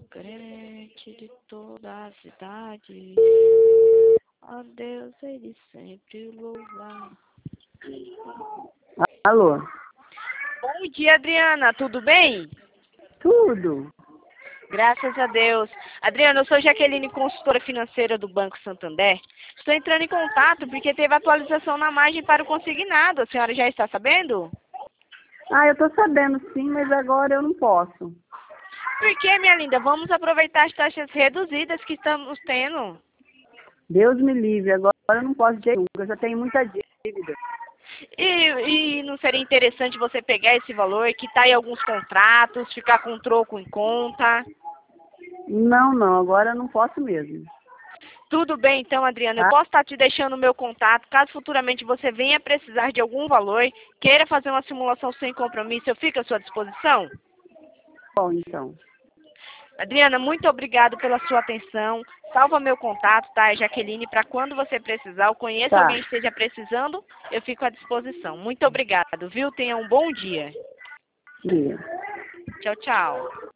crente de toda a cidade, ó Deus, ele sempre louvar. Alô? Bom dia, Adriana, tudo bem? Tudo. Graças a Deus. Adriana, eu sou Jaqueline, consultora financeira do Banco Santander. Estou entrando em contato porque teve atualização na margem para o consignado. A senhora já está sabendo? Eu tô sabendo sim, mas agora eu não posso. Por que, minha linda? Vamos aproveitar as taxas reduzidas que estamos tendo. Deus me livre, agora eu não posso de jeito nenhum, eu já tenho muita dívida. E não seria interessante você pegar esse valor, quitar em alguns contratos, ficar com troco em conta? Não, agora eu não posso mesmo. Tudo bem, então, Adriana. Eu Tá posso estar te deixando o meu contato. Caso futuramente você venha precisar de algum valor, queira fazer uma simulação sem compromisso, eu fico à sua disposição. bom, então. Adriana, muito obrigado pela sua atenção. Salva meu contato, tá, Jaqueline, para quando você precisar, eu conheço Tá. alguém que esteja precisando, eu fico à disposição. Muito obrigado, viu? Tenha um bom dia. Dia. Tchau, tchau.